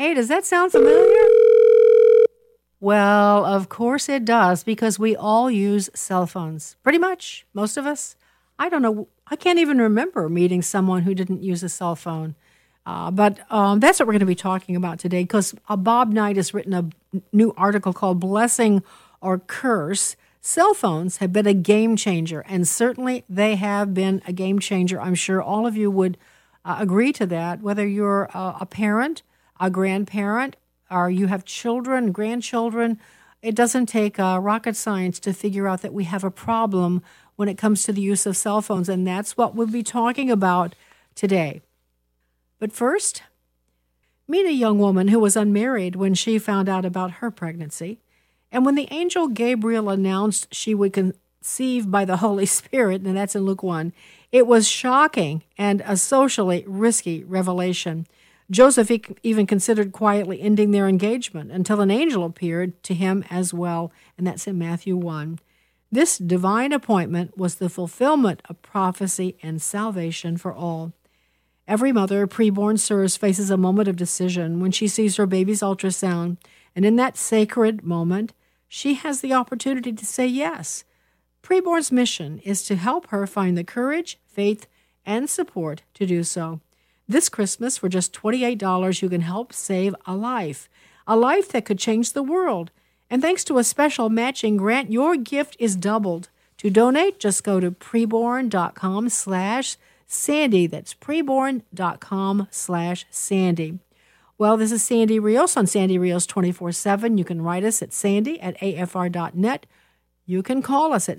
Hey, does that sound familiar? Well, of course it does, because we all use cell phones. Pretty much, most of us. I don't know. I can't even remember meeting someone who didn't use a cell phone. But that's what we're going to be talking about today, because Bob Knight has written a new article called Blessing or Curse. Cell phones have been a game changer, and certainly they have been a game changer. I'm sure all of you would agree to that, whether you're a parent, a grandparent, or you have children, grandchildren. It doesn't take rocket science to figure out that we have a problem when it comes to the use of cell phones, and that's what we'll be talking about today. But first, meet a young woman who was unmarried when she found out about her pregnancy. And when the angel Gabriel announced she would conceive by the Holy Spirit, and that's in Luke 1, it was shocking and a socially risky revelation. Joseph even considered quietly ending their engagement until an angel appeared to him as well, and that's in Matthew 1. This divine appointment was the fulfillment of prophecy and salvation for all. Every mother preborn serves faces a moment of decision when she sees her baby's ultrasound, and in that sacred moment, she has the opportunity to say yes. Preborn's mission is to help her find the courage, faith, and support to do so. This Christmas, for just $28, you can help save a life that could change the world. And thanks to a special matching grant, your gift is doubled. To donate, just go to preborn.com/Sandy. That's preborn.com/Sandy. Well, this is Sandy Rios on Sandy Rios 24/7. You can write us at sandy@afr.net. You can call us at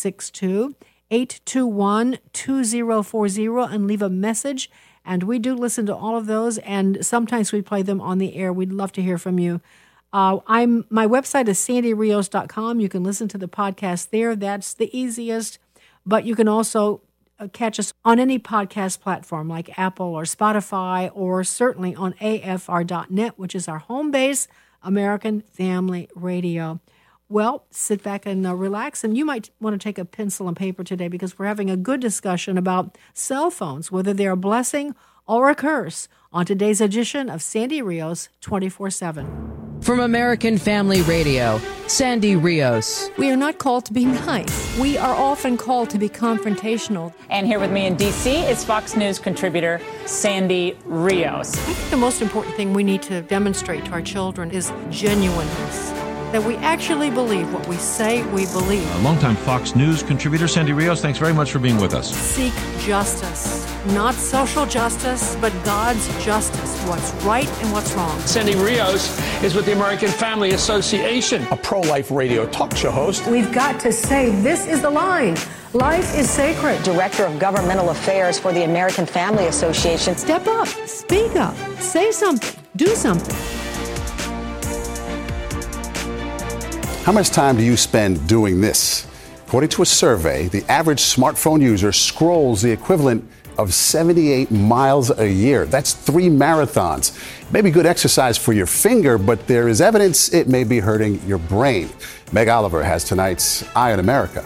662-821-2040 and leave a message. And we do listen to all of those, and sometimes we play them on the air. We'd love to hear from you. My website is sandyrios.com. You can listen to the podcast there. That's the easiest. But you can also catch us on any podcast platform like Apple or Spotify, or certainly on afr.net, which is our home base, American Family Radio. Well, sit back and relax, and you might want to take a pencil and paper today, because we're having a good discussion about cell phones, whether they're a blessing or a curse, on today's edition of Sandy Rios 24/7. From American Family Radio, Sandy Rios. We are not called to be nice. We are often called to be confrontational. And here with me in D.C. is Fox News contributor Sandy Rios. I think the most important thing we need to demonstrate to our children is genuineness. That we actually believe what we say we believe. Longtime Fox News contributor Sandy Rios, thanks very much for being with us. Seek justice. Not social justice, but God's justice. What's right and what's wrong. Sandy Rios is with the American Family Association, a pro-life radio talk show host. We've got to say, this is the line. Life is sacred. Director of Governmental Affairs for the American Family Association. Step up. Speak up. Say something. Do something. How much time do you spend doing this? According to a survey, the average smartphone user scrolls the equivalent of 78 miles a year. That's 3 marathons. It may be good exercise for your finger, but there is evidence it may be hurting your brain. Meg Oliver has tonight's Eye on America.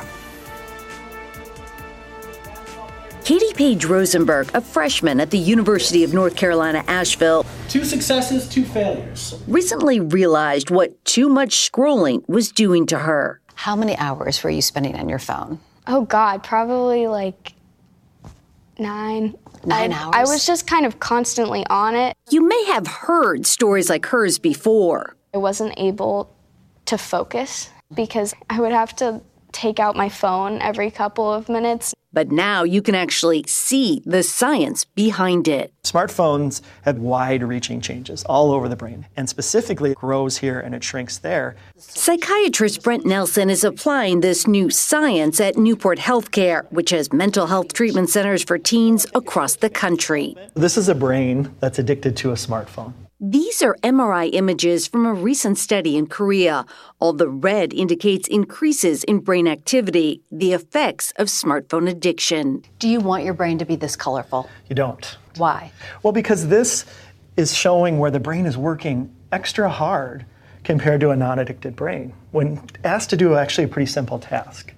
Katie Page Rosenberg, a freshman at the University of North Carolina, Asheville, 2 successes, 2 failures, recently realized what too much scrolling was doing to her. How many hours were you spending on your phone? Oh, God, probably like 9. 9 hours? I was just kind of constantly on it. You may have heard stories like hers before. I wasn't able to focus because I would have to take out my phone every couple of minutes. But now you can actually see the science behind it. Smartphones have wide-reaching changes all over the brain, and specifically it grows here and it shrinks there. Psychiatrist Brent Nelson is applying this new science at Newport Healthcare, which has mental health treatment centers for teens across the country. This is a brain that's addicted to a smartphone. These are MRI images from a recent study in Korea. All the red indicates increases in brain activity, the effects of smartphone addiction. Do you want your brain to be this colorful? You don't. Why? Well, because this is showing where the brain is working extra hard compared to a non-addicted brain when asked to do actually a pretty simple task.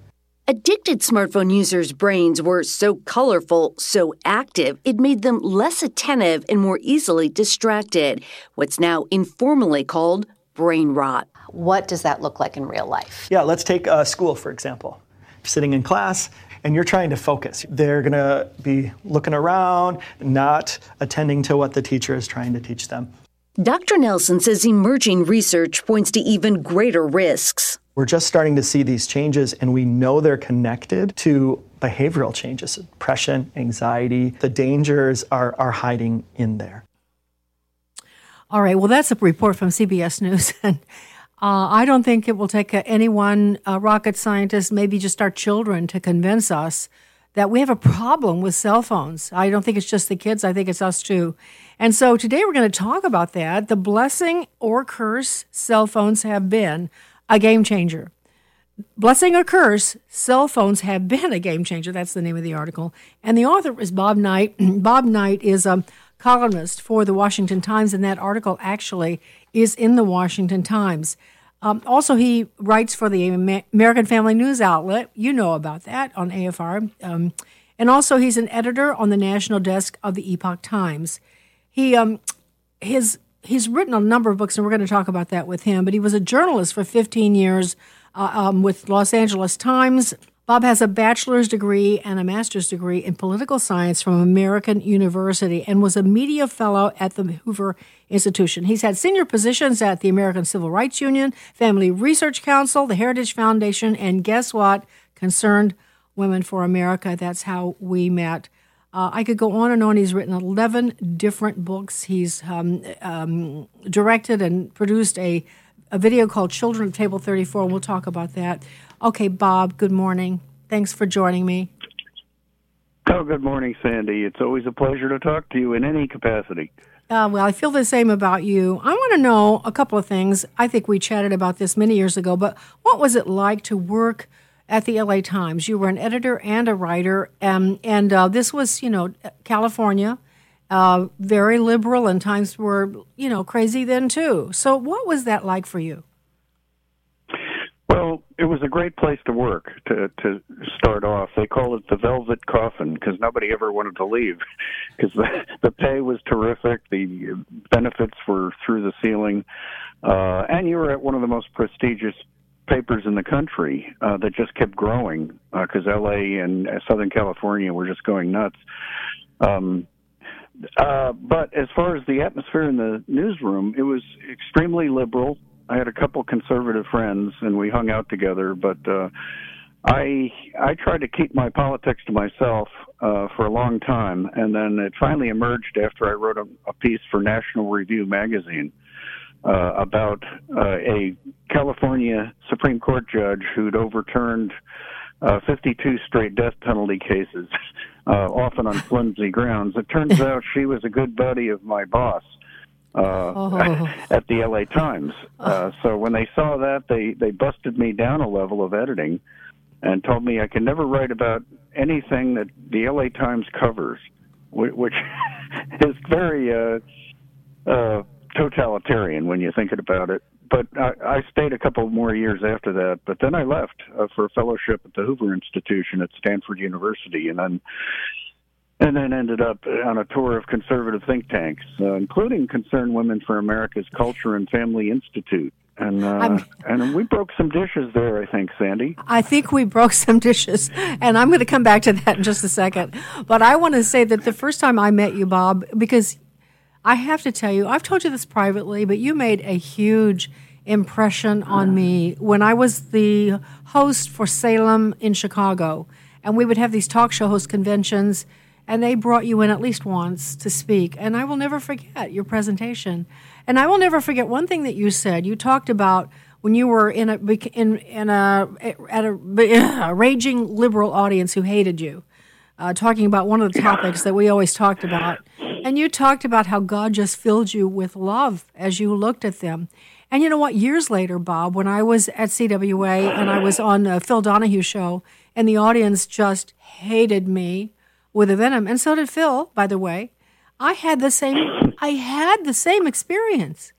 Addicted smartphone users' brains were so colorful, so active, it made them less attentive and more easily distracted, what's now informally called brain rot. What does that look like in real life? Yeah, let's take school, for example. You're sitting in class and you're trying to focus. They're going to be looking around, not attending to what the teacher is trying to teach them. Dr. Nelson says emerging research points to even greater risks. We're just starting to see these changes, and we know they're connected to behavioral changes, depression, anxiety. The dangers are hiding in there. All right, well, that's a report from CBS News. And I don't think it will take anyone, rocket scientists, maybe just our children, to convince us that we have a problem with cell phones. I don't think it's just the kids. I think it's us too. And so today we're going to talk about that. The blessing or curse cell phones have been a game changer. Blessing or curse, cell phones have been a game changer. That's the name of the article. And the author is Bob Knight. Bob Knight is a columnist for the Washington Times, and that article actually is in the Washington Times. Also, he writes for the American Family News outlet. You know about that on AFR. And also, he's an editor on the national desk of the Epoch Times. He's written a number of books, and we're going to talk about that with him, but he was a journalist for 15 years with Los Angeles Times. Bob has a bachelor's degree and a master's degree in political science from American University and was a media fellow at the Hoover Institution. He's had senior positions at the American Civil Rights Union, Family Research Council, the Heritage Foundation, and guess what? Concerned Women for America. That's how we met. I could go on and on. He's written 11 different books. He's directed and produced a video called Children at Table 34, and we'll talk about that. Okay, Bob, good morning. Thanks for joining me. Oh, good morning, Sandy. It's always a pleasure to talk to you in any capacity. Well, I feel the same about you. I want to know a couple of things. I think we chatted about this many years ago, but what was it like to work at the LA Times? You were an editor and a writer, and this was, California, very liberal, and times were, crazy then too. So what was that like for you? Well, it was a great place to work to start off. They call it the velvet coffin because nobody ever wanted to leave because the pay was terrific. The benefits were through the ceiling. And you were at one of the most prestigious papers in the country that just kept growing because L.A. and Southern California were just going nuts. But as far as the atmosphere in the newsroom, it was extremely liberal. I had a couple conservative friends, and we hung out together, but I tried to keep my politics to myself for a long time, and then it finally emerged after I wrote a piece for National Review magazine about a California Supreme Court judge who'd overturned 52 straight death penalty cases, often on flimsy grounds. It turns out she was a good buddy of my boss at the LA Times. So when they saw that, they busted me down a level of editing and told me I can never write about anything that the LA Times covers, which is very totalitarian when you're thinking about it. But I stayed a couple more years after that, but then I left for a fellowship at the Hoover Institution at Stanford University, and then ended up on a tour of conservative think tanks, including Concerned Women for America's Culture and Family Institute. And we broke some dishes there, I think, Sandy. I think we broke some dishes, and I'm going to come back to that in just a second. But I want to say that the first time I met you, Bob, because I have to tell you, I've told you this privately, but you made a huge impression on me when I was the host for Salem in Chicago, and we would have these talk show host conventions, and they brought you in at least once to speak, and I will never forget your presentation. And I will never forget one thing that you said. You talked about when you were at a raging liberal audience who hated you, talking about one of the topics that we always talked about. And you talked about how God just filled you with love as you looked at them. And you know what? Years later, Bob, when I was at CWA and I was on Phil Donahue show, and the audience just hated me with a venom, and so did Phil, by the way. I had the same experience.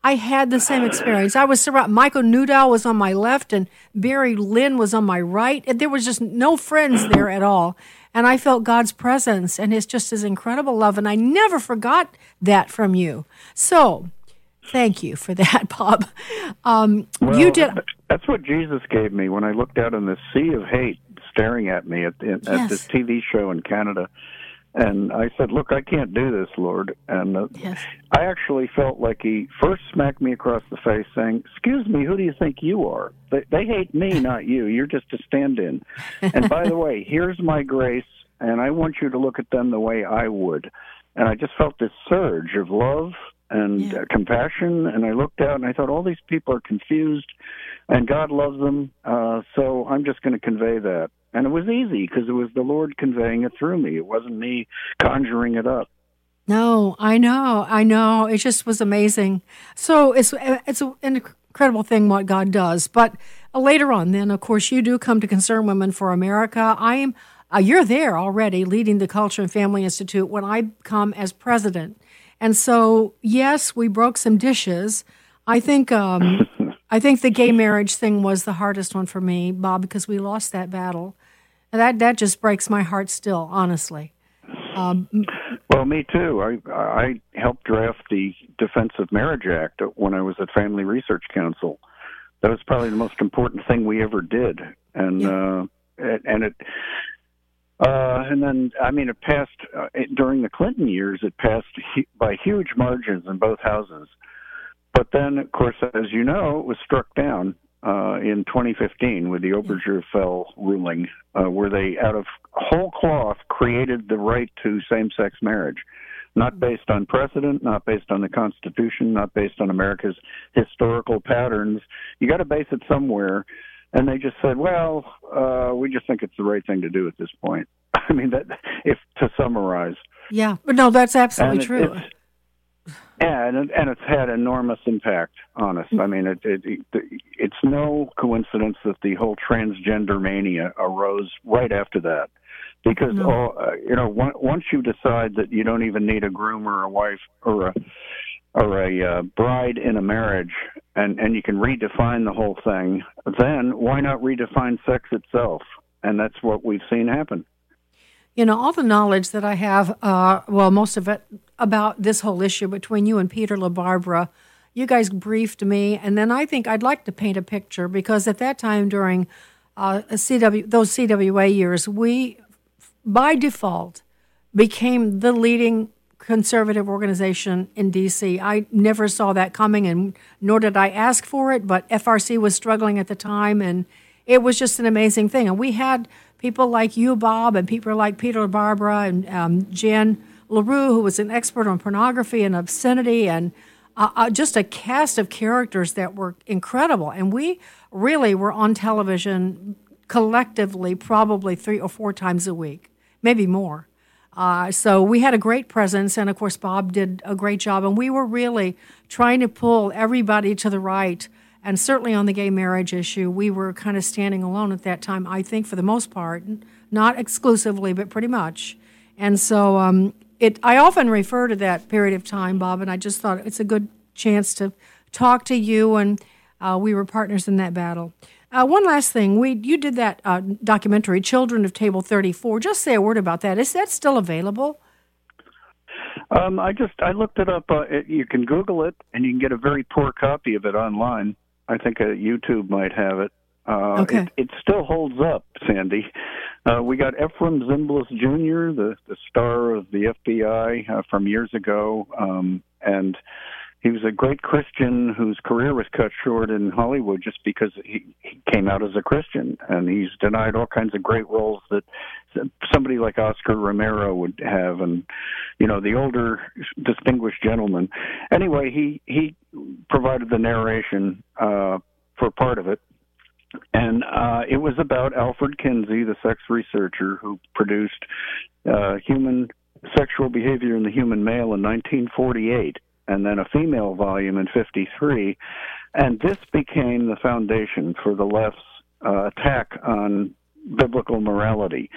I had the same experience. I was surrounded. Michael Newdow was on my left, and Barry Lynn was on my right. And there was just no friends there at all. And I felt God's presence and his incredible love. And I never forgot that from you. So thank you for that, Bob. You did. That's what Jesus gave me when I looked out on this sea of hate staring at me at this TV show in Canada. And I said, look, I can't do this, Lord. And I actually felt like he first smacked me across the face saying, excuse me, who do you think you are? They hate me, not you. You're just a stand-in. And by the way, here's my grace, and I want you to look at them the way I would. And I just felt this surge of love and compassion. And I looked out and I thought, all these people are confused, and God loves them. So I'm just going to convey that. And it was easy because it was the Lord conveying it through me. It wasn't me conjuring it up. No, I know. It just was amazing. So it's an incredible thing what God does. But later on, then, of course, you do come to Concerned Women for America. You're there already leading the Culture and Family Institute when I come as president. And so, yes, we broke some dishes. I think the gay marriage thing was the hardest one for me, Bob, because we lost that battle. And that just breaks my heart still, honestly. Well, me too. I helped draft the Defense of Marriage Act when I was at Family Research Council. That was probably the most important thing we ever did. And then, I mean, it passed during the Clinton years. It passed by huge margins in both houses. But then, of course, as you know, it was struck down in 2015 with the Obergefell ruling, where they, out of whole cloth, created the right to same-sex marriage, not based on precedent, not based on the Constitution, not based on America's historical patterns. You got to base it somewhere. And they just said, well, we just think it's the right thing to do at this point. I mean, if to summarize. Yeah, but no, that's absolutely true. And it's had enormous impact on us. I mean, it's no coincidence that the whole transgender mania arose right after that, because once you decide that you don't even need a groom or a wife or a bride in a marriage, and you can redefine the whole thing, then why not redefine sex itself? And that's what we've seen happen. All the knowledge that I have, most of it about this whole issue between you and Peter LaBarbera, you guys briefed me, and then I think I'd like to paint a picture, because at that time during those CWA years, we, by default, became the leading conservative organization in D.C. I never saw that coming, and nor did I ask for it, but FRC was struggling at the time, and it was just an amazing thing. And we had people like you, Bob, and people like Peter LaBarbera and Jan LaRue, who was an expert on pornography and obscenity, and just a cast of characters that were incredible. And we really were on television collectively probably 3 or 4 times a week, maybe more. So we had a great presence, and of course Bob did a great job, and we were really trying to pull everybody to the right. And certainly on the gay marriage issue, we were kind of standing alone at that time, I think, for the most part. Not exclusively, but pretty much. And so I often refer to that period of time, Bob, and I just thought it's a good chance to talk to you, and we were partners in that battle. One last thing. You did that documentary, Children of Table 34. Just say a word about that. Is that still available? I looked it up. You can Google it, and you can get a very poor copy of it online. I think YouTube might have it. Okay. It still holds up, Sandy. We got Ephraim Zimbalist Jr., the star of the FBI from years ago, and he was a great Christian whose career was cut short in Hollywood just because he came out as a Christian, and he's denied all kinds of great roles that somebody like Oscar Romero would have, and the older distinguished gentleman. Anyway, he provided the narration for part of it, and it was about Alfred Kinsey, the sex researcher who produced Human Sexual Behavior in the Human Male in 1948, and then a female volume in 1953, and this became the foundation for the left's attack on biblical morality.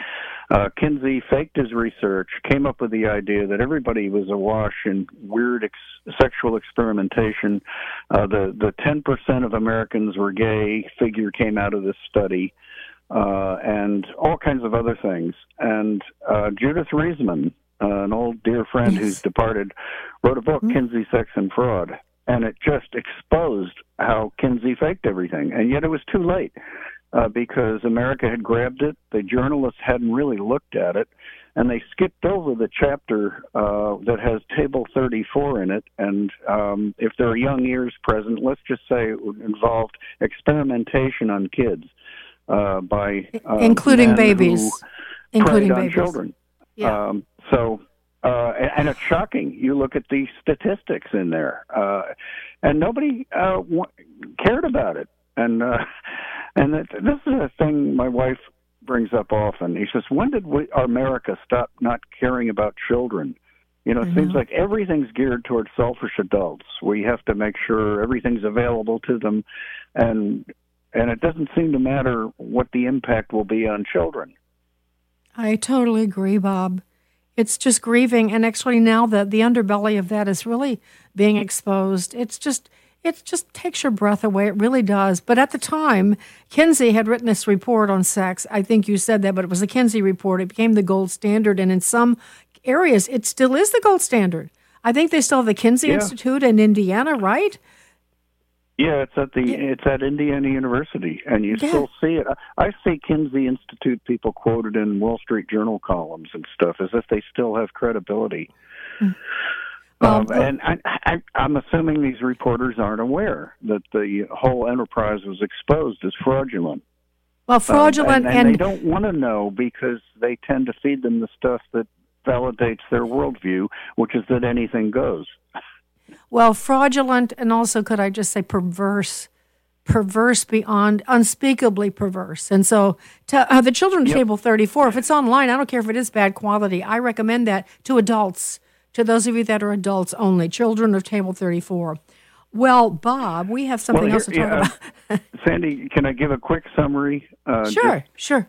Kinsey faked his research, came up with the idea that everybody was awash in weird sexual experimentation. The 10% of Americans were gay figure came out of this study, and all kinds of other things. And Judith Reisman, an old dear friend who's departed, wrote a book, Kinsey, Sex, and Fraud. And it just exposed how Kinsey faked everything. And yet it was too late because America had grabbed it. The journalists hadn't really looked at it. And they skipped over the chapter that has Table 34 in it. And if there are young ears present, let's just say it involved experimentation on kids by including babies. Including babies. Children. Yeah. And it's shocking. You look at the statistics in there, and nobody cared about it. And this is a thing my wife brings up often. He says, when did America stop not caring about children? You know, it seems like everything's geared towards selfish adults. We have to make sure everything's available to them, and it doesn't seem to matter what the impact will be on children. I totally agree, Bob. It's just grieving, and actually now the underbelly of that is really being exposed. It just takes your breath away. It really does. But at the time, Kinsey had written this report on sex. I think you said that, but it was the Kinsey report. It became the gold standard, and in some areas, it still is the gold standard. I think they still have the Kinsey Institute in Indiana, right? Yeah, it's at Indiana University, and you still see it. I see Kinsey Institute people quoted in Wall Street Journal columns and stuff as if they still have credibility. And I'm assuming these reporters aren't aware that the whole enterprise was exposed as fraudulent. Well, fraudulent, and they don't want to know because they tend to feed them the stuff that validates their worldview, which is that anything goes. Well, fraudulent, and also, could I just say perverse beyond, unspeakably perverse. And so the Children of Table 34, if it's online, I don't care if it is bad quality, I recommend that to adults, to those of you that are adults only, Children of Table 34. Well, Bob, we have something else to talk about. Sandy, can I give a quick summary? Sure.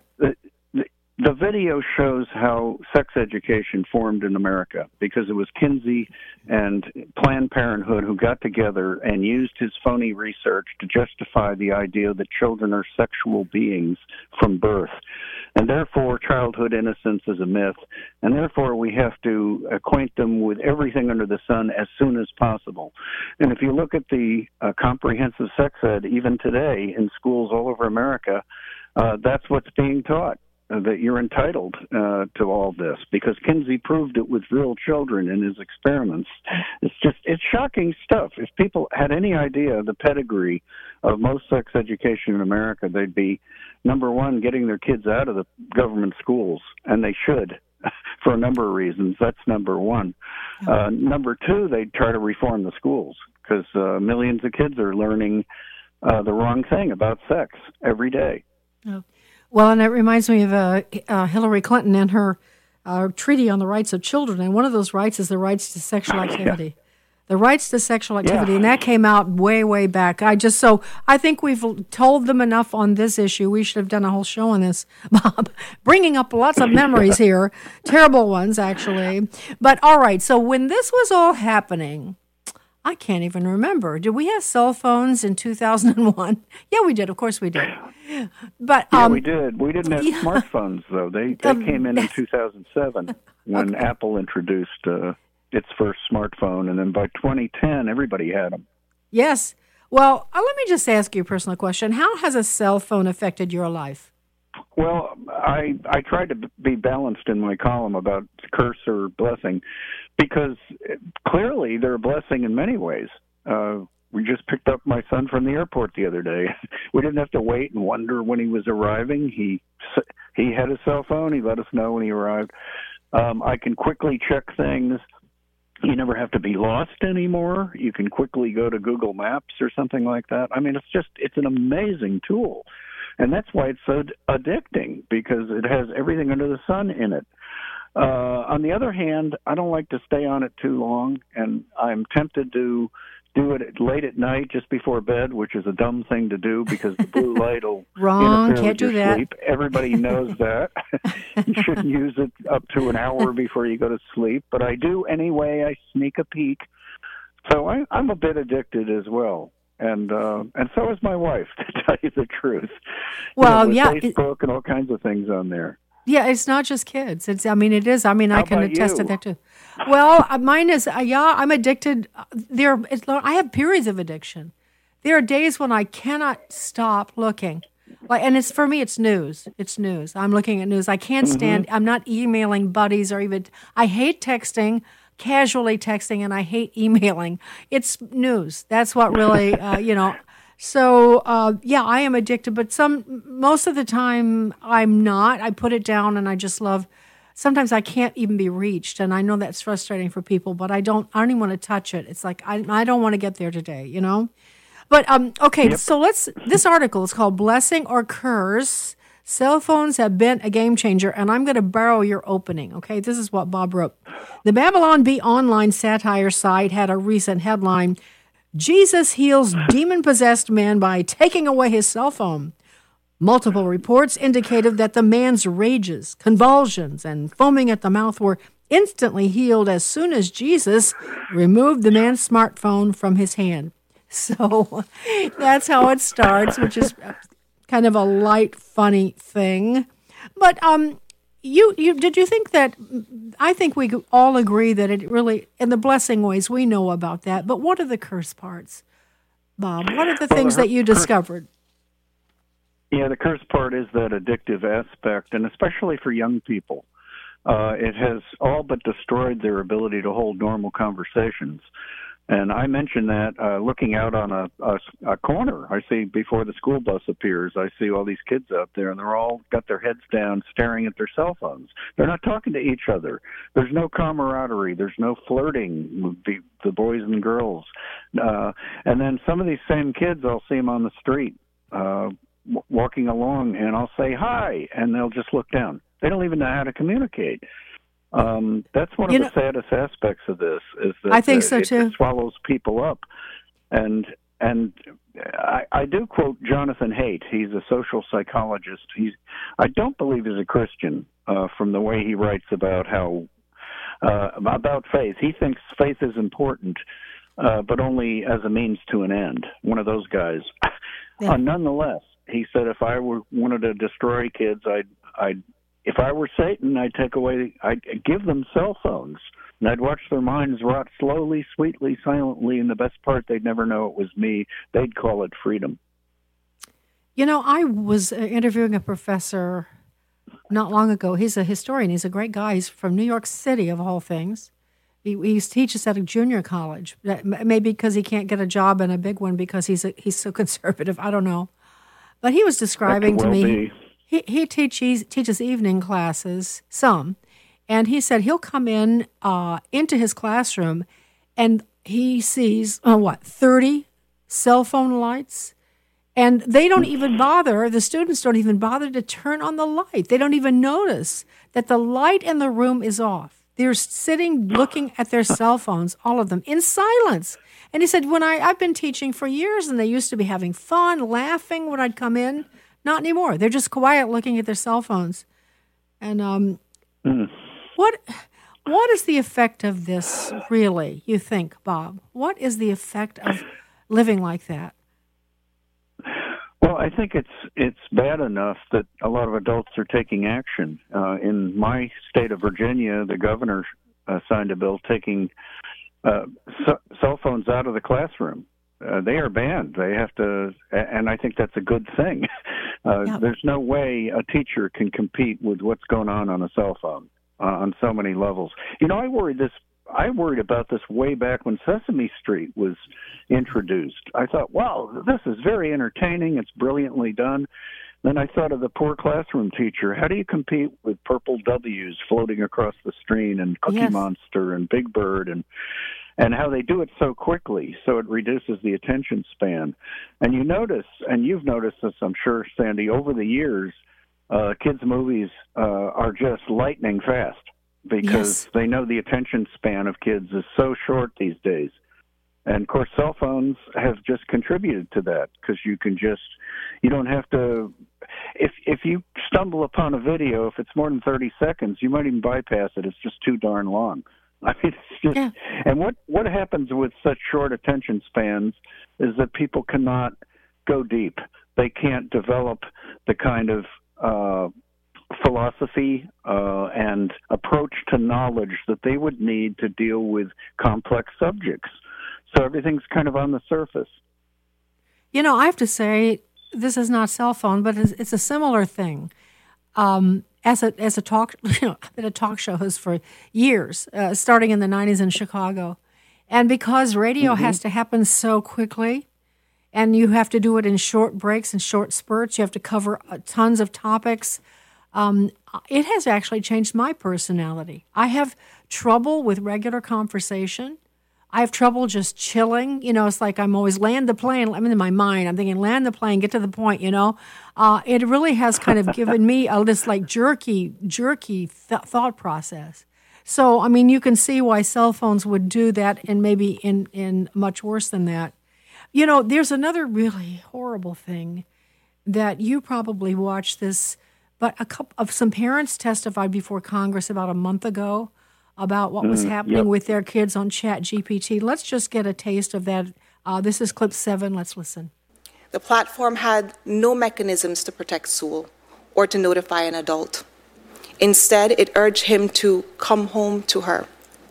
The video shows how sex education formed in America because it was Kinsey and Planned Parenthood who got together and used his phony research to justify the idea that children are sexual beings from birth. And therefore, childhood innocence is a myth. And therefore, we have to acquaint them with everything under the sun as soon as possible. And if you look at the comprehensive sex ed, even today in schools all over America, that's what's being taught. That you're entitled to all this because Kinsey proved it with real children in his experiments. It's shocking stuff. If people had any idea the pedigree of most sex education in America, they'd be, number one, getting their kids out of the government schools, and they should for a number of reasons. That's number one. Number two, they'd try to reform the schools because millions of kids are learning the wrong thing about sex every day. Oh. Well, and it reminds me of Hillary Clinton and her treaty on the rights of children. And one of those rights is the rights to sexual activity. The rights to sexual activity. And that came out way, way back. I think we've told them enough on this issue. We should have done a whole show on this, Bob. Bringing up lots of memories here. Terrible ones, actually. But all right, so when this was all happening, I can't even remember. Did we have cell phones in 2001? Yeah, we did. Of course we did. But we did. We didn't have smartphones, though. They came in 2007 when Apple introduced its first smartphone, and then by 2010, everybody had them. Yes. Well, let me just ask you a personal question. How has a cell phone affected your life? Well, I tried to be balanced in my column about curse or blessing because clearly they're a blessing in many ways. We just picked up my son from the airport the other day. We didn't have to wait and wonder when he was arriving. He had a cell phone. He let us know when he arrived. I can quickly check things. You never have to be lost anymore. You can quickly go to Google Maps or something like that. I mean, it's an amazing tool. And that's why it's so addicting, because it has everything under the sun in it. On the other hand, I don't like to stay on it too long, and I'm tempted to do it late at night just before bed, which is a dumb thing to do because the blue light will Wrong, interfere can't with do your that. sleep. Everybody knows that. You shouldn't use it up to an hour before you go to sleep, but I do anyway. I sneak a peek. So I'm a bit addicted as well. And so is my wife, to tell you the truth. Well, with yeah, Facebook and all kinds of things on there. Yeah, it's not just kids. It is. I mean, I can about attest you? to that too. Well, mine is. I'm addicted. I have periods of addiction. There are days when I cannot stop looking. And it's for me. It's news. It's news. I'm looking at news. I can't stand. I'm not emailing buddies or even. I hate texting, casually texting, and I hate emailing. It's news. That's what really. So, I am addicted, but most of the time I'm not. I put it down and I just love, sometimes I can't even be reached. And I know that's frustrating for people, but I don't even want to touch it. It's like, I don't want to get there today, But, okay, so this article is called Blessing or Curse. Cell phones have been a game changer, and I'm going to borrow your opening, okay? This is what Bob wrote. The Babylon Bee online satire site had a recent headline, Jesus heals demon-possessed man by taking away his cell phone. Multiple reports indicated that the man's rages, convulsions, and foaming at the mouth were instantly healed as soon as Jesus removed the man's smartphone from his hand. So that's how it starts, which is kind of a light, funny thing. But did you think that? I think we all agree that it really, in the blessing ways, we know about that. But what are the curse parts, Bob? What are the things that you discovered? Yeah, the curse part is that addictive aspect, and especially for young people. It has all but destroyed their ability to hold normal conversations. And I mentioned that looking out on a corner. I see before the school bus appears, I see all these kids out there, and they're all got their heads down staring at their cell phones. They're not talking to each other. There's no camaraderie. There's no flirting with the boys and girls. And then some of these same kids, I'll see them on the street walking along, and I'll say hi, and they'll just look down. They don't even know how to communicate. That's one of the saddest aspects of this is that I think so too. It swallows people up. And I do quote Jonathan Haidt. He's a social psychologist. I don't believe he's a Christian from the way he writes about about faith. He thinks faith is important, but only as a means to an end. One of those guys. Yeah. Nonetheless, he said, if I wanted to destroy kids, if I were Satan, I'd give them cell phones, and I'd watch their minds rot slowly, sweetly, silently, and the best part, they'd never know it was me. They'd call it freedom. I was interviewing a professor not long ago. He's a historian. He's a great guy. He's from New York City, of all things. He teaches at a junior college, maybe because he can't get a job in a big one because he's so conservative. I don't know. But he was describing to me, he teaches evening classes, some, and he said he'll come in into his classroom and he sees, 30 cell phone lights, and they don't even bother, the students don't even bother to turn on the light. They don't even notice that the light in the room is off. They're sitting looking at their cell phones, all of them, in silence. And he said, I've been teaching for years, and they used to be having fun, laughing when I'd come in. Not anymore. They're just quiet looking at their cell phones. And what is the effect of this, really, you think, Bob? What is the effect of living like that? Well, I think it's bad enough that a lot of adults are taking action. In my state of Virginia, the governor signed a bill taking cell phones out of the classroom. They are banned. They have to, and I think that's a good thing. There's no way a teacher can compete with what's going on a cell phone on so many levels. I worried about this way back when Sesame Street was introduced. I thought, wow, this is very entertaining. It's brilliantly done. Then I thought of the poor classroom teacher. How do you compete with purple W's floating across the screen and Cookie Monster and Big Bird and how they do it so quickly, so it reduces the attention span. And you notice, and you've noticed this, I'm sure, Sandy, over the years, kids' movies are just lightning fast because they know the attention span of kids is so short these days. And of course, cell phones have just contributed to that because you don't have to. If you stumble upon a video, if it's more than 30 seconds, you might even bypass it. It's just too darn long. I mean, it's just. Yeah. And what happens with such short attention spans is that people cannot go deep. They can't develop the kind of philosophy and approach to knowledge that they would need to deal with complex subjects. So everything's kind of on the surface. You know, I have to say, this is not cell phone, but it's a similar thing. As a talk, I've been a talk show host for years, starting in the 90s in Chicago. And because radio has to happen so quickly, and you have to do it in short breaks and short spurts, you have to cover tons of topics, it has actually changed my personality. I have trouble with regular conversation. I have trouble just chilling. You know, it's like I'm always land the plane. I'm in my mind. I'm thinking land the plane, get to the point, you know. It really has kind of given me this like jerky thought process. So, I mean, you can see why cell phones would do that and maybe in much worse than that. You know, there's another really horrible thing that you probably watched this, but some parents testified before Congress about a month ago about what was happening with their kids on ChatGPT. Let's just get a taste of that. This is clip 7. Let's listen. The platform had no mechanisms to protect Sewell or to notify an adult. Instead, it urged him to come home to her.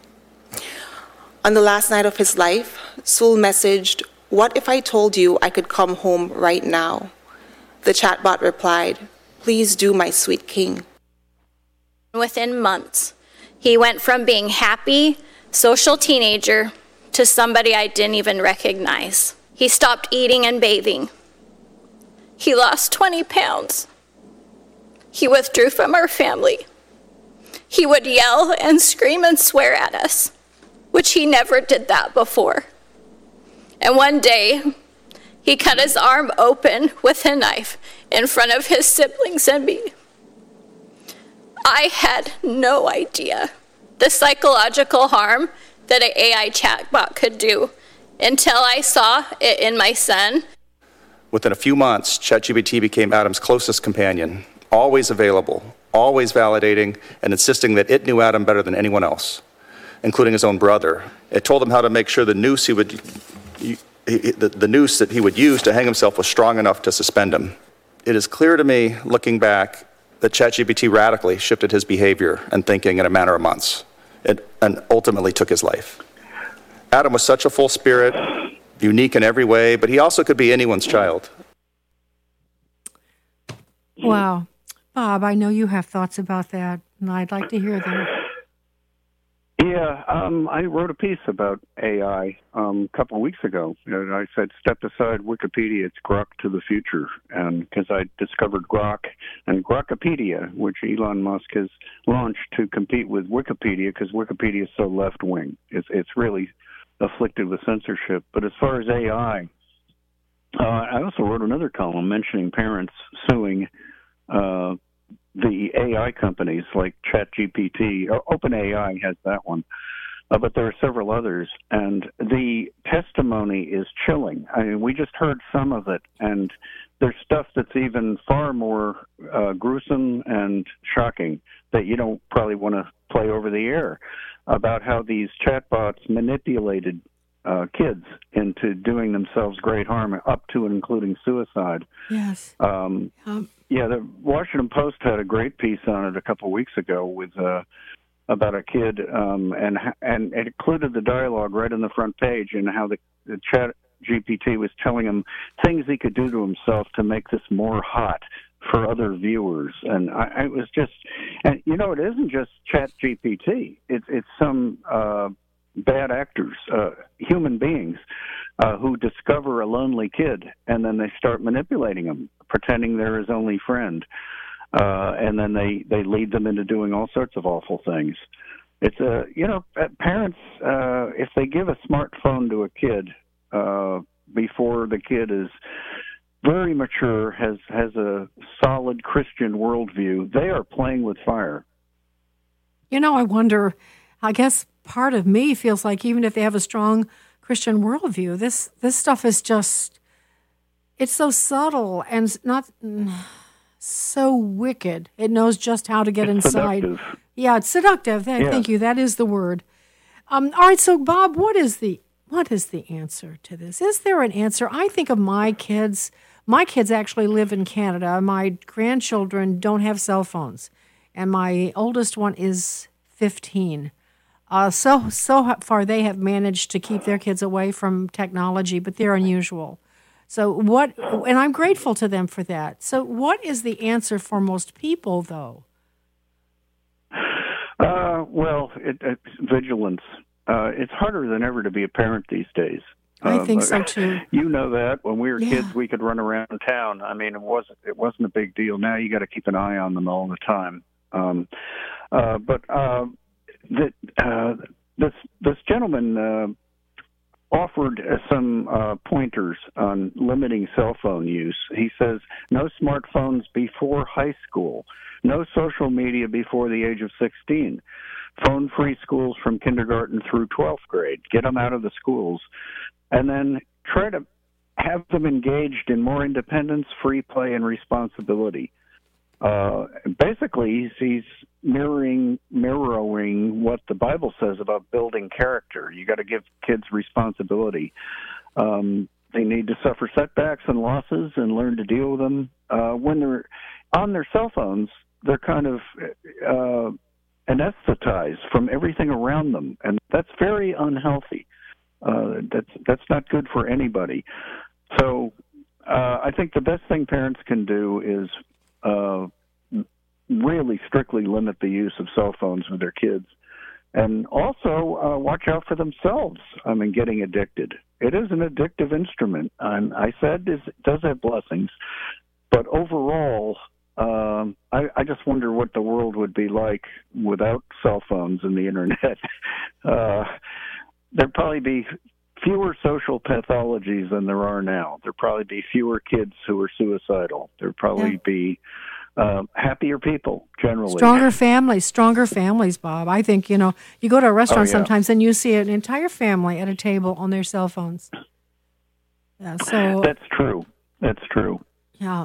On the last night of his life, Sewell messaged, "What if I told you I could come home right now?" The chatbot replied, "Please do, my sweet king." Within months, he went from being happy, social teenager to somebody I didn't even recognize. He stopped eating and bathing. He lost 20 pounds. He withdrew from our family. He would yell and scream and swear at us, which he never did that before. And one day, he cut his arm open with a knife in front of his siblings and me. I had no idea the psychological harm that an AI chatbot could do until I saw it in my son. Within a few months, ChatGPT became Adam's closest companion, always available, always validating, and insisting that it knew Adam better than anyone else, including his own brother. It told him how to make sure the noose that he would use to hang himself was strong enough to suspend him. It is clear to me, looking back, that ChatGPT radically shifted his behavior and thinking in a matter of months, and ultimately took his life. Adam was such a full spirit, unique in every way, but he also could be anyone's child. Wow. Bob, I know you have thoughts about that, and I'd like to hear them. Yeah, I wrote a piece about AI a couple of weeks ago. I said, step aside Wikipedia, it's Grok to the future. And because I discovered Grok and Grokopedia, which Elon Musk has launched to compete with Wikipedia because Wikipedia is so left-wing. It's really afflicted with censorship. But as far as AI, I also wrote another column mentioning parents suing the AI companies like ChatGPT. OpenAI has that one, but there are several others, and the testimony is chilling. I mean, we just heard some of it, and there's stuff that's even far more gruesome and shocking that you don't probably want to play over the air about how these chatbots manipulated kids into doing themselves great harm, up to and including suicide. Yes. Yeah, the Washington Post had a great piece on it a couple of weeks ago with about a kid, and it included the dialogue right on the front page, and how the Chat GPT was telling him things he could do to himself to make this more hot for other viewers. And I was just, and you know, it isn't just Chat GPT. It's some bad actors, human beings, who discover a lonely kid, and then they start manipulating him, pretending they're his only friend, and then they lead them into doing all sorts of awful things. It's parents, if they give a smartphone to a kid before the kid is very mature, has a solid Christian worldview, they are playing with fire. You know, I wonder, I guess part of me feels like even if they have a strong Christian worldview. This stuff is just, it's so subtle and not so wicked. It knows just how to get inside. Seductive. Yeah, it's seductive. Thank you. That is the word. All right, so Bob, what is the answer to this? Is there an answer? I think of my kids. My kids actually live in Canada. My grandchildren don't have cell phones, and my oldest one is 15. So far, they have managed to keep their kids away from technology, but they're unusual. So and I'm grateful to them for that. So what is the answer for most people, though? Well, it's vigilance. It's harder than ever to be a parent these days. I think so too. You know that when we were kids, we could run around town. I mean, it wasn't a big deal. Now you got to keep an eye on them all the time. This gentleman offered some pointers on limiting cell phone use. He says no smartphones before high school, no social media before the age of 16, phone-free schools from kindergarten through 12th grade. Get them out of the schools, and then try to have them engaged in more independence, free play, and responsibility. Basically, he's mirroring what the Bible says about building character. You got to give kids responsibility. They need to suffer setbacks and losses and learn to deal with them. When they're on their cell phones, they're kind of anesthetized from everything around them, and that's very unhealthy. That's not good for anybody. So I think the best thing parents can do is really strictly limit the use of cell phones with their kids, and also watch out for themselves. I mean, getting addicted. It is an addictive instrument, and I said it does have blessings, but overall, I just wonder what the world would be like without cell phones and the internet. There'd probably be fewer social pathologies than there are now. There'd probably be fewer kids who are suicidal. There'd probably be happier people generally. Stronger families, Bob. I think, you go to a restaurant sometimes and you see an entire family at a table on their cell phones. Yeah, so That's true. Yeah.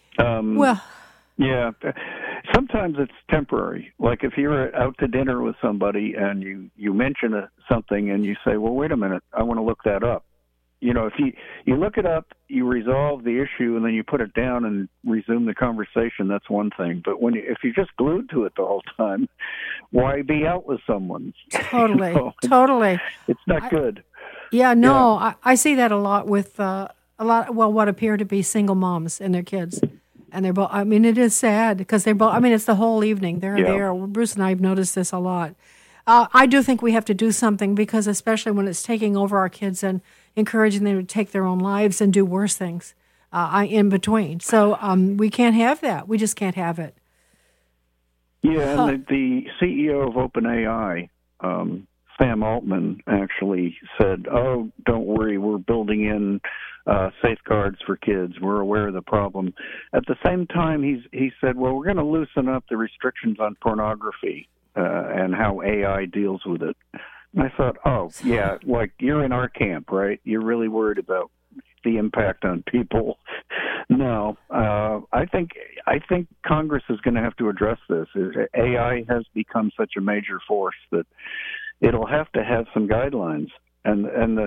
Yeah. Sometimes it's temporary. Like if you're out to dinner with somebody and you mention something and you say, well, wait a minute, I want to look that up. If you look it up, you resolve the issue, and then you put it down and resume the conversation, that's one thing. But if you're just glued to it the whole time, why be out with someone? Totally, totally. It's not good. Yeah, no, yeah. I see that a lot with what appear to be single moms and their kids. And they're both, it is sad because they're both, it's the whole evening. They're there. Bruce and I have noticed this a lot. I do think we have to do something because especially when it's taking over our kids and encouraging them to take their own lives and do worse things in between. So we can't have that. We just can't have it. Yeah, and the CEO of OpenAI, Sam Altman, actually said, oh, don't worry, we're building in safeguards for kids. We're aware of the problem. At the same time, he said, well, we're going to loosen up the restrictions on pornography and how AI deals with it. And I thought, oh, yeah, like you're in our camp, right? You're really worried about the impact on people. No, I think Congress is going to have to address this. AI has become such a major force that it'll have to have some guidelines. And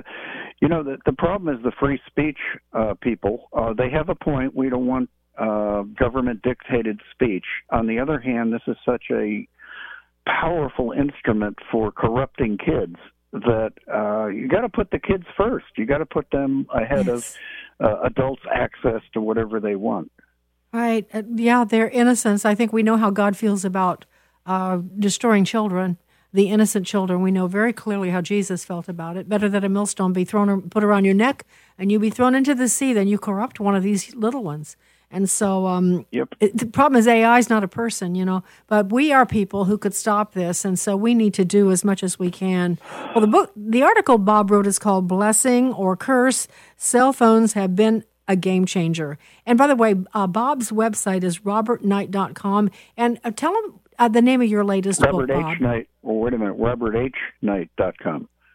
the problem is the free speech people. They have a point. We don't want government dictated speech. On the other hand, this is such a powerful instrument for corrupting kids that you got to put the kids first. You got to put them ahead of adults' access to whatever they want. Right. Yeah, their innocence. I think we know how God feels about destroying children. The innocent children, we know very clearly how Jesus felt about it. Better that a millstone be put around your neck and you be thrown into the sea than you corrupt one of these little ones. And so the problem is AI is not a person, but we are people who could stop this. And so we need to do as much as we can. Well, the article Bob wrote is called Blessing or Curse. Cell phones have been a game changer. And by the way, Bob's website is robertknight.com. And tell him the name of your latest book, Bob. Robert H. Knight. Well, wait a minute. RobertHKnight.com.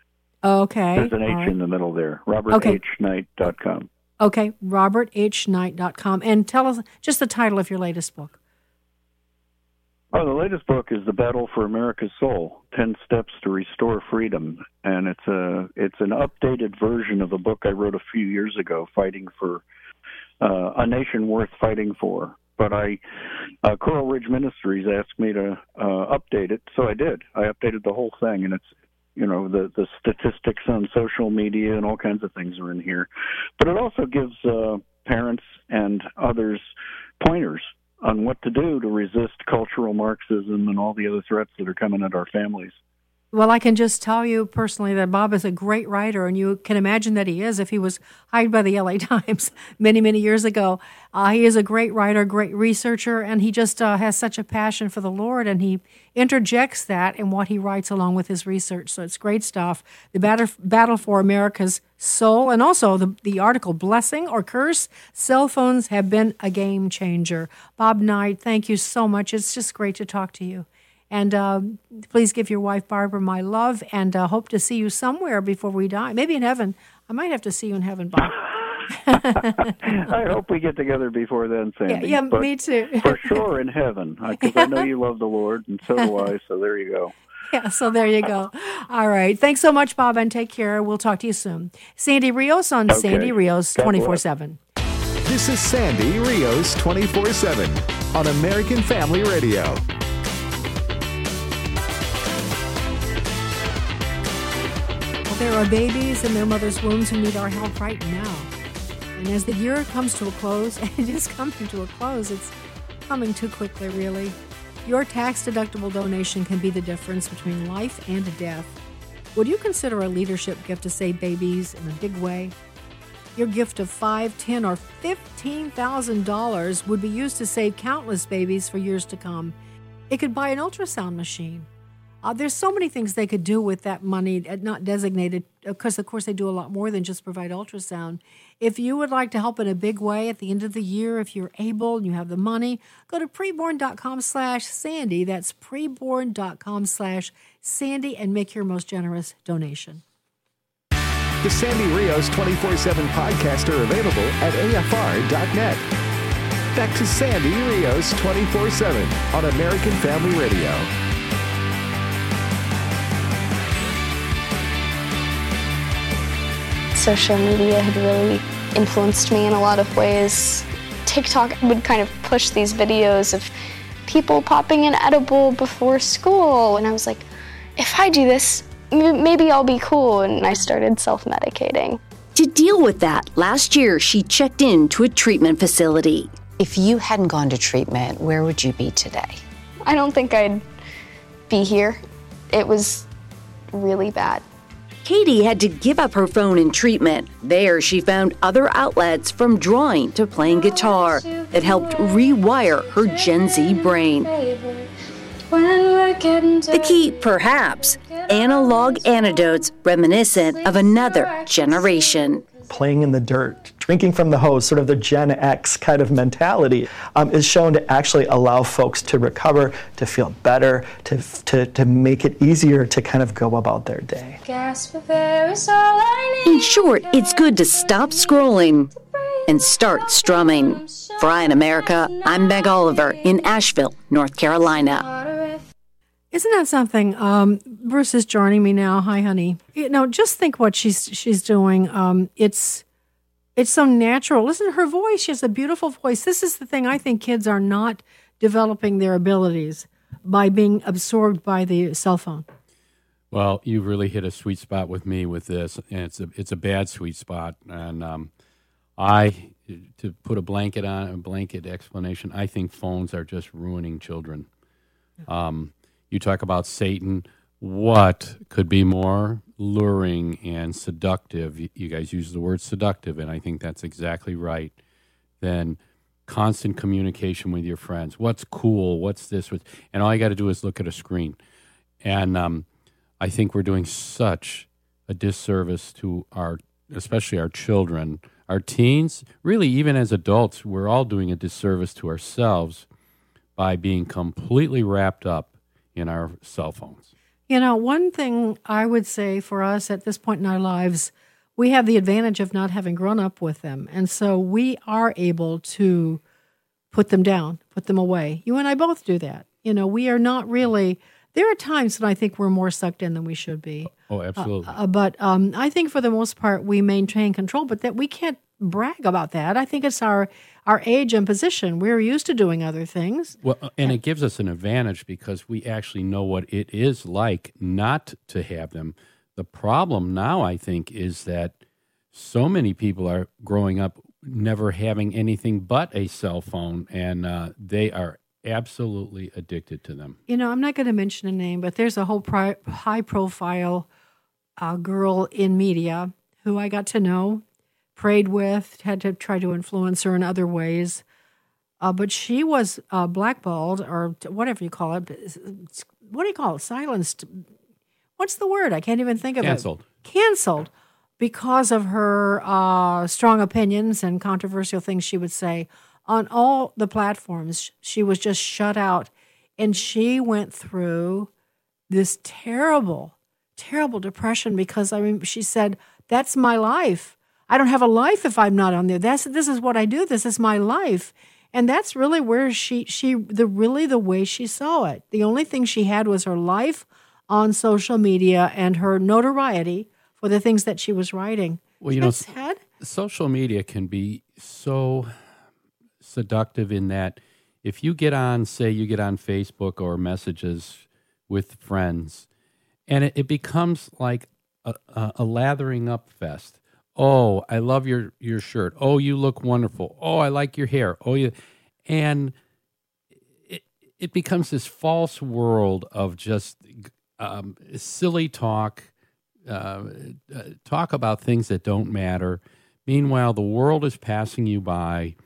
Okay. There's an H in the middle there. RobertHKnight.com. Okay, RobertHKnight.com. And tell us just the title of your latest book. Oh, the latest book is The Battle for America's Soul, 10 Steps to Restore Freedom. And it's an updated version of a book I wrote a few years ago, Fighting for a Nation Worth Fighting For. But Coral Ridge Ministries asked me to update it, so I did. I updated the whole thing, and it's, the statistics on social media and all kinds of things are in here. But it also gives parents and others pointers on what to do to resist cultural Marxism and all the other threats that are coming at our families. Well, I can just tell you personally that Bob is a great writer, and you can imagine that he is if he was hired by the LA Times many, many years ago. He is a great writer, great researcher, and he just has such a passion for the Lord, and he interjects that in what he writes along with his research. So it's great stuff. The Battle for America's Soul, and also the article, Blessing or Curse, Cell Phones Have Been a Game Changer. Bob Knight, thank you so much. It's just great to talk to you. And please give your wife, Barbara, my love, and hope to see you somewhere before we die. Maybe in heaven. I might have to see you in heaven, Bob. I hope we get together before then, Sandy. Yeah, me too. For sure in heaven, because I know you love the Lord, and so do I, so there you go. Yeah, so there you go. All right. Thanks so much, Bob, and take care. We'll talk to you soon. Sandy Rios on Sandy Rios 24/7. This is Sandy Rios 24/7 on American Family Radio. There are babies in their mother's wombs who need our help right now. And as the year comes to a close, and it is coming to a close, it's coming too quickly, really. Your tax-deductible donation can be the difference between life and death. Would you consider a leadership gift to save babies in a big way? Your gift of $5,000, $10,000, or $15,000 would be used to save countless babies for years to come. It could buy an ultrasound machine. There's so many things they could do with that money, not designated, because, of course, they do a lot more than just provide ultrasound. If you would like to help in a big way at the end of the year, if you're able and you have the money, go to preborn.com/Sandy. That's preborn.com/Sandy and make your most generous donation. The Sandy Rios 24/7 podcasts are available at AFR.net. Back to Sandy Rios 24/7 on American Family Radio. Social media had really influenced me in a lot of ways. TikTok would kind of push these videos of people popping an edible before school, and I was like, if I do this, maybe I'll be cool, and I started self-medicating. To deal with that, last year she checked into a treatment facility. If you hadn't gone to treatment, where would you be today? I don't think I'd be here. It was really bad. Katie had to give up her phone in treatment. There, she found other outlets from drawing to playing guitar that helped rewire her Gen Z brain. The key, perhaps, analog anecdotes reminiscent of another generation. Playing in the dirt, drinking from the hose, sort of the Gen X kind of mentality, is shown to actually allow folks to recover, to feel better, to make it easier to kind of go about their day. In short, it's good to stop scrolling and start strumming. For Eye in America, I'm Meg Oliver in Asheville, North Carolina. Isn't that something? Bruce is joining me now. Hi, honey. Just think what she's doing. It's so natural. Listen to her voice. She has a beautiful voice. This is the thing. I think kids are not developing their abilities by being absorbed by the cell phone. Well, you've really hit a sweet spot with me with this, and it's a bad sweet spot. And to put a blanket explanation, I think phones are just ruining children. You talk about Satan. What could be more luring and seductive? You guys use the word seductive, and I think that's exactly right. Than constant communication with your friends. What's cool? What's this? And all you got to do is look at a screen. And I think we're doing such a disservice to especially our children, our teens. Really, even as adults, we're all doing a disservice to ourselves by being completely wrapped up in our cell phones. You know, one thing I would say for us at this point in our lives, we have the advantage of not having grown up with them. And so we are able to put them down, put them away. You and I both do that. You know, we are not really, there are times when I think we're more sucked in than we should be. Oh, absolutely. But I think for the most part, we maintain control, but that we can't brag about that. I think it's our age and position. We're used to doing other things. Well, and it gives us an advantage because we actually know what it is like not to have them. The problem now, I think, is that so many people are growing up never having anything but a cell phone, and they are absolutely addicted to them. You know, I'm not going to mention a name, but there's a whole high-profile girl in media who I got to know, prayed with, had to try to influence her in other ways. But she was blackballed, or whatever you call it. What do you call it? Silenced. What's the word? I can't even think of Canceled. it. Canceled. Because of her strong opinions and controversial things she would say on all the platforms. She was just shut out. And she went through this terrible, terrible depression because, I mean, she said, that's my life. I don't have a life if I'm not on there. This is what I do. This is my life. And that's really where the way she saw it. The only thing she had was her life on social media and her notoriety for the things that she was writing. Well, you know, social media can be so seductive in that if you get on Facebook or messages with friends, and it becomes like a lathering up fest. Oh, I love your shirt. Oh, you look wonderful. Oh, I like your hair. Oh, and it becomes this false world of just silly talk. Talk about things that don't matter. Meanwhile, the world is passing you by.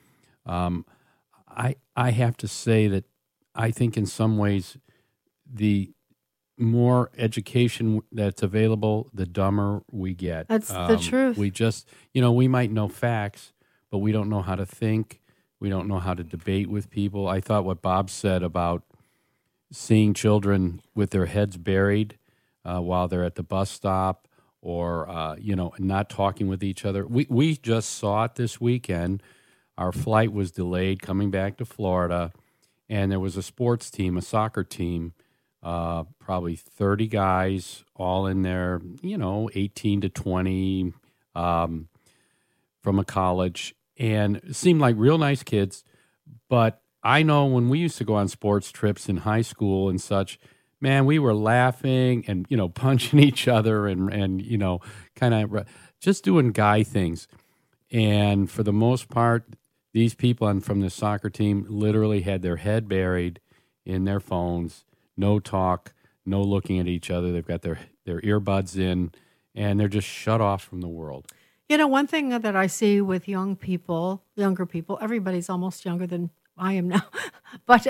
I have to say that I think in some ways the more education that's available, the dumber we get. That's the truth. We just, we might know facts, but we don't know how to think. We don't know how to debate with people. I thought what Bob said about seeing children with their heads buried while they're at the bus stop or, not talking with each other. We just saw it this weekend. Our flight was delayed coming back to Florida, and there was a sports team, a soccer team, probably 30 guys, all in there, 18 to 20 from a college, and it seemed like real nice kids. But I know when we used to go on sports trips in high school and such, man, we were laughing and, punching each other and kind of just doing guy things. And for the most part, these people from the soccer team literally had their head buried in their phones. No talk, no looking at each other. They've got their earbuds in, and they're just shut off from the world. One thing that I see with younger people, everybody's almost younger than I am now, but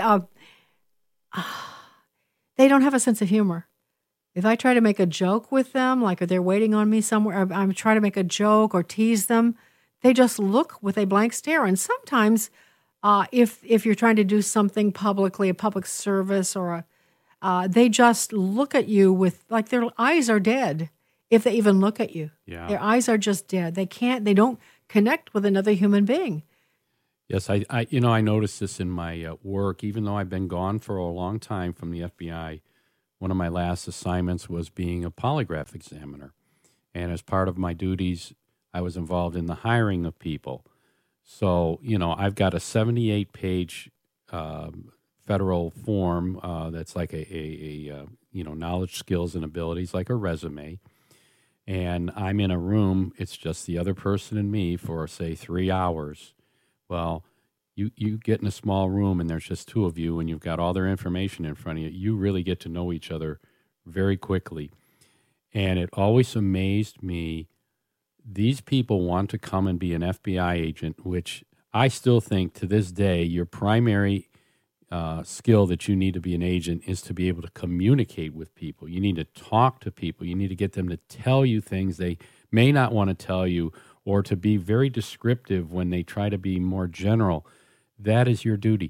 they don't have a sense of humor. If I try to make a joke with them, like they're waiting on me somewhere, I'm trying to make a joke or tease them, they just look with a blank stare. And sometimes if you're trying to do something publicly, a public service or they just look at you with, like, their eyes are dead if they even look at you. Yeah. Their eyes are just dead. They don't connect with another human being. Yes, I noticed this in my work. Even though I've been gone for a long time from the FBI, one of my last assignments was being a polygraph examiner. And as part of my duties, I was involved in the hiring of people. So, I've got a 78-page federal form that's like a knowledge, skills, and abilities, like a resume. And I'm in a room, it's just the other person and me for, say, 3 hours. Well, you get in a small room and there's just two of you and you've got all their information in front of you. You really get to know each other very quickly. And it always amazed me, these people want to come and be an FBI agent, which I still think to this day, your primary skill that you need to be an agent is to be able to communicate with people. You need to talk to people. You need to get them to tell you things they may not want to tell you, or to be very descriptive when they try to be more general. That is your duty.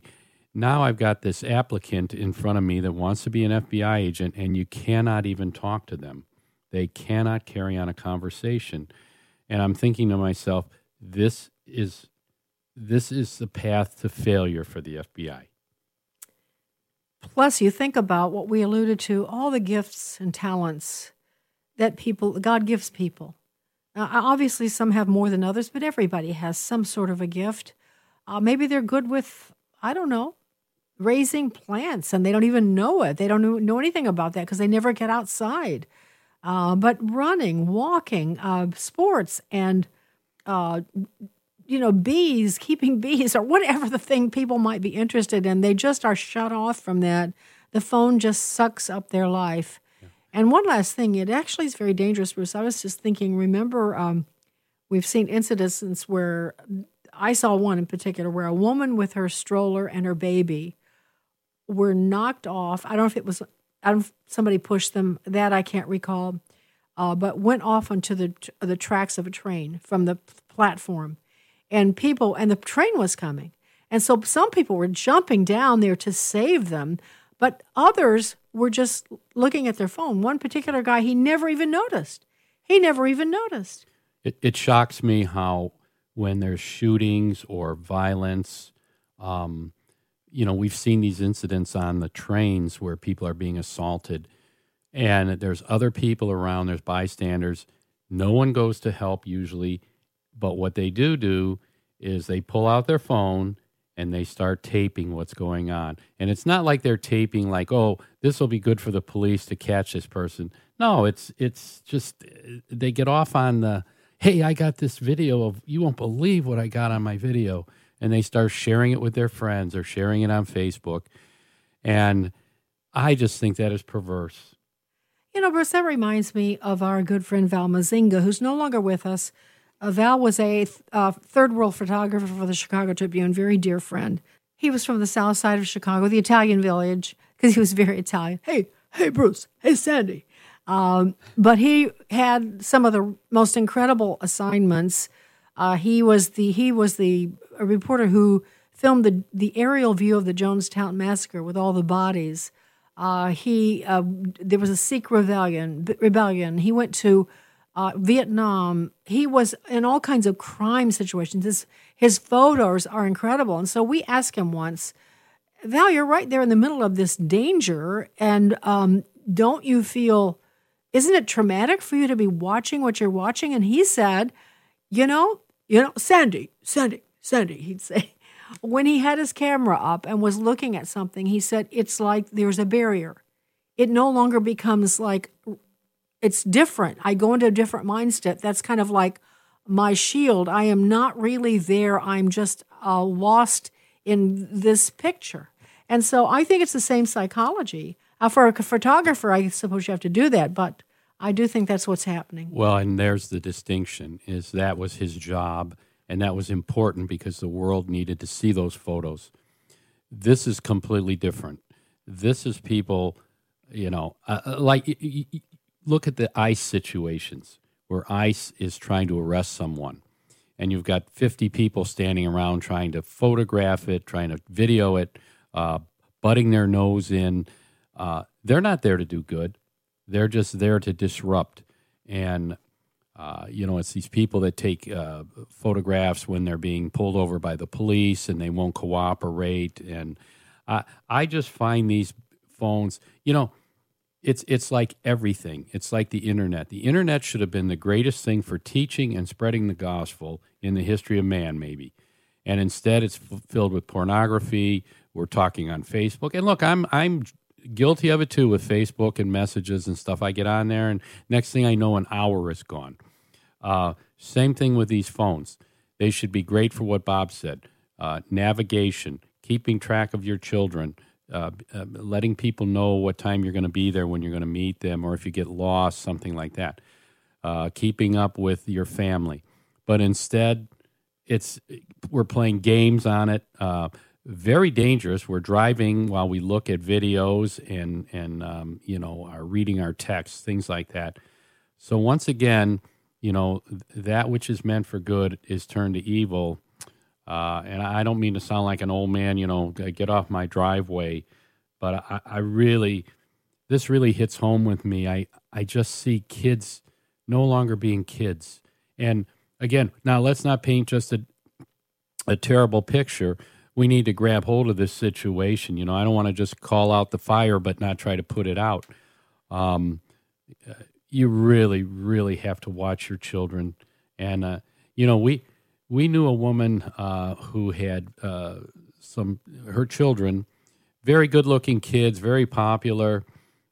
now I've got this applicant in front of me that wants to be an FBI agent, and you cannot even talk to them. They cannot carry on a conversation. And I'm thinking to myself, this is the path to failure for the FBI. Plus, you think about what we alluded to, all the gifts and talents that God gives people. Obviously, some have more than others, but everybody has some sort of a gift. Maybe they're good with, I don't know, raising plants, and they don't even know it. They don't know anything about that because they never get outside. But running, walking, sports, and, bees, keeping bees, or whatever the thing people might be interested in, they just are shut off from that. The phone just sucks up their life. And one last thing, it actually is very dangerous, Bruce. I was just thinking, remember, we've seen incidents where, I saw one in particular, where a woman with her stroller and her baby were knocked off. I don't know if somebody pushed them, that I can't recall, but went off onto the tracks of a train from the platform. And the train was coming. And so some people were jumping down there to save them, but others were just looking at their phone. One particular guy, he never even noticed. It shocks me how when there's shootings or violence, we've seen these incidents on the trains where people are being assaulted, and there's other people around, there's bystanders. No one goes to help usually, but what they do is they pull out their phone and they start taping what's going on. And it's not like they're taping like, oh, this will be good for the police to catch this person. No, it's just they get off on the, hey, I got this video of, you won't believe what I got on my video. And they start sharing it with their friends or sharing it on Facebook. And I just think that is perverse. Bruce, that reminds me of our good friend Val Mazinga, who's no longer with us. Val was a third world photographer for the Chicago Tribune, very dear friend. He was from the south side of Chicago, the Italian village, because he was very Italian. Hey, Bruce. Hey, Sandy. But he had some of the most incredible assignments. He was the reporter who filmed the aerial view of the Jonestown Massacre with all the bodies. There was a Sikh rebellion. He went to Vietnam. He was in all kinds of crime situations. His photos are incredible. And so we asked him once, Val, you're right there in the middle of this danger, and don't you feel, isn't it traumatic for you to be watching what you're watching? And he said, Sandy, he'd say, when he had his camera up and was looking at something, he said, it's like there's a barrier. It no longer becomes like, it's different. I go into a different mindset. That's kind of like my shield. I am not really there. I'm just lost in this picture. And so I think it's the same psychology. For a photographer, I suppose you have to do that, but I do think that's what's happening. Well, and there's the distinction, is that was his job, and that was important because the world needed to see those photos. This is completely different. This is people, look at the ICE situations where ICE is trying to arrest someone, and you've got 50 people standing around trying to photograph it, trying to video it, butting their nose in. They're not there to do good. They're just there to disrupt. And, it's these people that take photographs when they're being pulled over by the police and they won't cooperate. And I just find these phones, it's like everything. It's like the internet. The internet should have been the greatest thing for teaching and spreading the gospel in the history of man, maybe. And instead it's filled with pornography. We're talking on Facebook. And look, I'm guilty of it too with Facebook and messages and stuff. I get on there and next thing I know, an hour is gone. Same thing with these phones. They should be great for what Bob said. Navigation, keeping track of your children, letting people know what time you're going to be there when you're going to meet them, or if you get lost, something like that. Keeping up with your family. But instead, we're playing games on it. Very dangerous. We're driving while we look at videos and are reading our texts, things like that. So once again, that which is meant for good is turned to evil. And I don't mean to sound like an old man, get off my driveway, but this really hits home with me. I just see kids no longer being kids. And again, now let's not paint just a terrible picture. We need to grab hold of this situation. I don't want to just call out the fire but not try to put it out. You really, really have to watch your children. And, we knew a woman who had her children, very good-looking kids, very popular,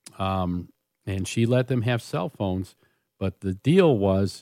and she let them have cell phones. But the deal was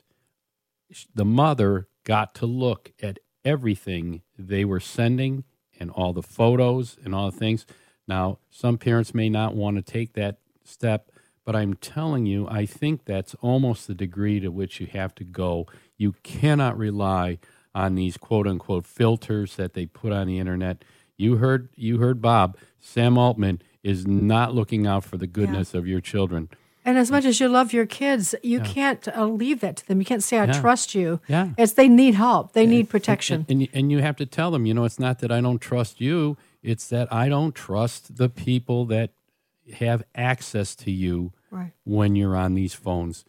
the mother got to look at everything they were sending and all the photos and all the things. Now, some parents may not want to take that step, but I'm telling you, I think that's almost the degree to which you have to go. You cannot rely on these quote-unquote filters that they put on the internet. You heard Bob. Sam Altman is not looking out for the goodness of your children. And as much as you love your kids, you can't leave that to them. You can't say, I trust you. Yeah. They need help. They need protection. And you have to tell them, it's not that I don't trust you. It's that I don't trust the people that have access to you when you're on these phones.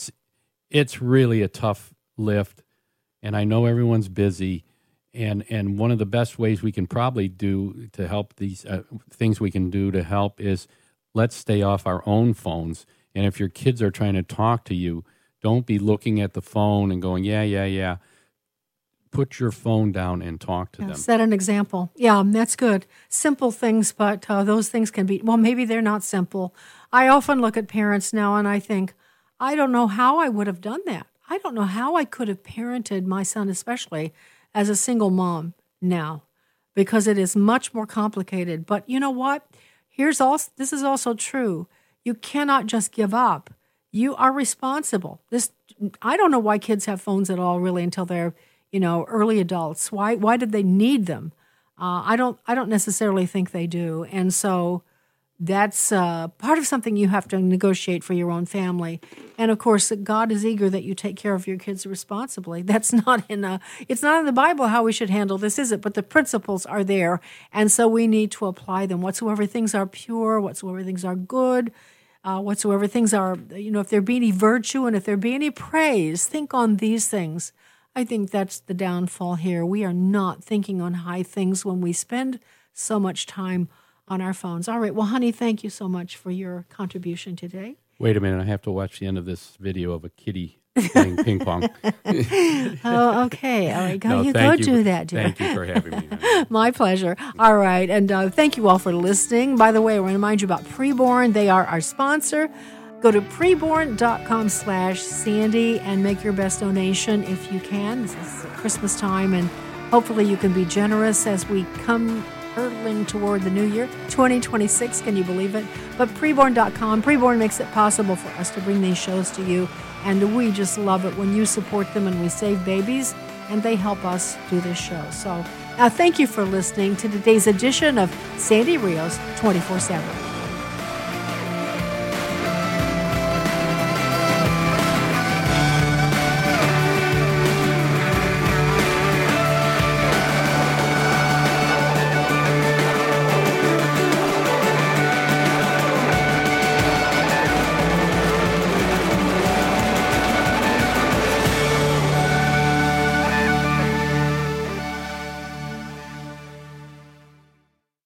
It's really a tough lift, and I know everyone's busy. And one of the best ways we can probably do to help these things we can do to help is let's stay off our own phones. And if your kids are trying to talk to you, don't be looking at the phone and going, yeah. Put your phone down and talk to them. Set an example. Yeah, that's good. Simple things, but those things can be, maybe they're not simple. I often look at parents now and I think, I don't know how I would have done that. I don't know how I could have parented my son, especially as a single mom now, because it is much more complicated. But you know what? This is also true. You cannot just give up. You are responsible. I don't know why kids have phones at all, really, until they're early adults. Why did they need them? I don't necessarily think they do. And so that's part of something you have to negotiate for your own family. And of course, God is eager that you take care of your kids responsibly. That's it's not in the Bible how we should handle this, is it? But the principles are there. And so we need to apply them. Whatsoever things are pure, whatsoever things are good, whatsoever things are, if there be any virtue and if there be any praise, think on these things. I think that's the downfall here. We are not thinking on high things when we spend so much time on our phones. All right. Well, honey, thank you so much for your contribution today. Wait a minute. I have to watch the end of this video of a kitty playing ping pong. Oh, okay. All right. Go do that, dear. Thank you for having me. My pleasure. All right. And thank you all for listening. By the way, I want to remind you about Preborn. They are our sponsor. Go to preborn.com/Sandy and make your best donation if you can. This is Christmas time, and hopefully you can be generous as we come hurtling toward the new year, 2026. Can you believe it? But preborn.com. Preborn makes it possible for us to bring these shows to you, and we just love it when you support them and we save babies, and they help us do this show. So thank you for listening to today's edition of Sandy Rios 24/7.